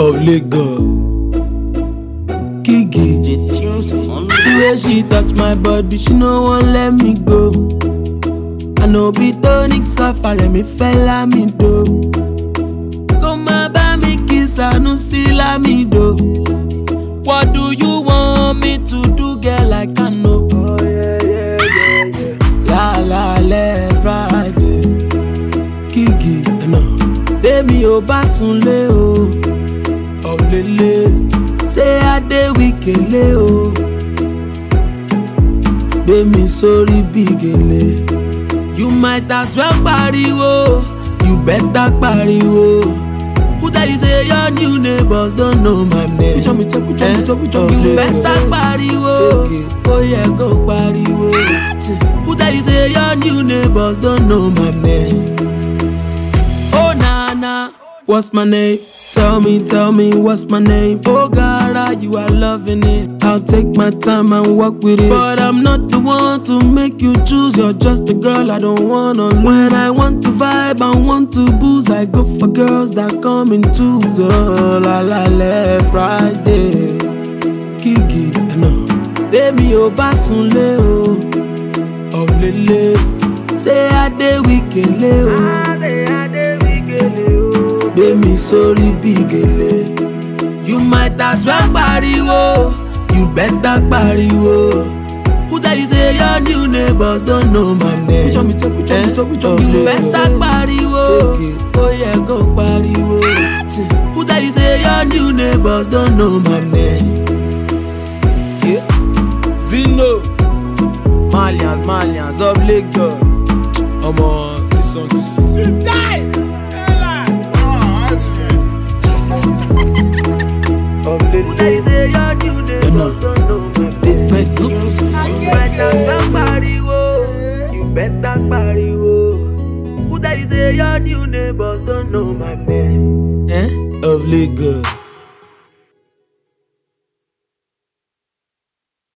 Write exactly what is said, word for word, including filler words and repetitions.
of Lagos. Kiki, the way she touch my body, she no wan let me go. I know be tonic suffer, me fella me do. Come by me kiss, I no see la me do. What do you want me to do, girl? I can know. Oh yeah, yeah, yeah, yeah. La la le Friday. Kiki, no. Demi o basunle o. Oh lele. Say I dey wikele o. Demi sorry bigele. You might as well pariwo. You better pariwo. Who tell you say your new neighbors don't know my name? Pucho me, pucho me, pucho me, pucho me. You better pariwo. Oh yeah, go pariwo. Who tell you say your new neighbors don't know my name? Oh na na, what's my name? Tell me, tell me, what's my name? Oh God, you are loving it. I'll take my time and walk with it. But I'm not the one to make you choose. You're just a girl I don't wanna lose. When I want to vibe and want to booze, I go for girls that come in twos. Oh la la la Friday. Kiki, no. Demi o basunle o. Oh lele. Say I dey wikele o. Demi sorry bigele. You might as well pariwo. You better pariwo. Who tell you say your new neighbors don't know my name? Pucho me, pucho me, pucho me, pucho me. You better pariwo. Oh yeah, go pariwo. Who tell you say your new neighbors don't know my name? Yeah. Zino, Malians, Malians of Lagos. Come on, this song too sweet. Die. You know, this bread no. You better pariwo. You better pariwo. Who that is say your new neighbors don't know my name? Eh? Of Lagos.